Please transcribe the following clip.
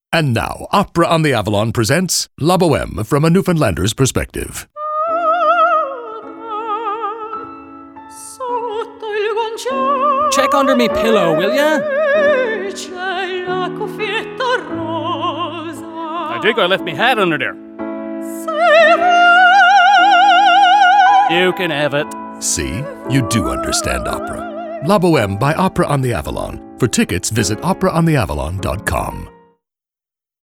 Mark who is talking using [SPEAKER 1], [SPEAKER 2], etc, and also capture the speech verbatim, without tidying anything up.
[SPEAKER 1] And now, Opera on the Avalon presents La Boheme from a Newfoundlander's perspective.
[SPEAKER 2] Check under me pillow, will ya? I think I left me hat under there. You can have it.
[SPEAKER 1] See? You do understand opera. La Boheme by Opera on the Avalon. For tickets, visit opera on the avalon dot com.